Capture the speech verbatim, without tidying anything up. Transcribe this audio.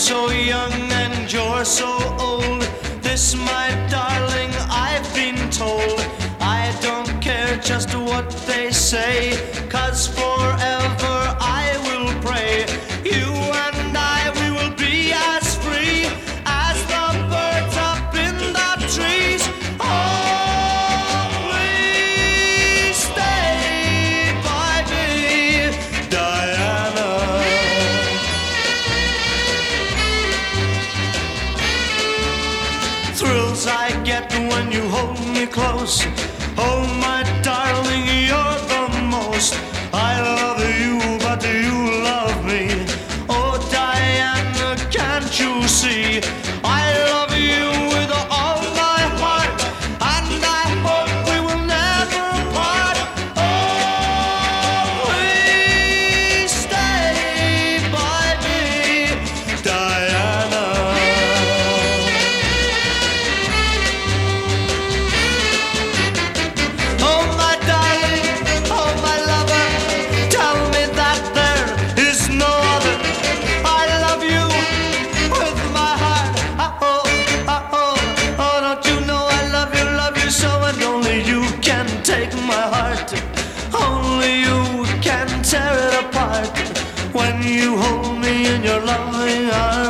so young and you're so old. This, my darling, I've been told. I don't care just what they say, 'cause forever I will pray. You and I, we will be as free as the birds up in the trees. Oh, please stay by me, Diana. Thrills I get when you hold me close. Oh, my darling, you're the most. I love you, but you love me. Oh, Diana, can't you see? I love you with all my heart, and I hope we will never part. Oh, please stay by me, Diana. Oh, my darling, oh, my lover, tell me that there is no other. I love you with my heart. Oh, oh, oh, oh, don't you know I love you, love you so, and only you can take my heart. Only you can tear it apart when you hold me in your loving arms.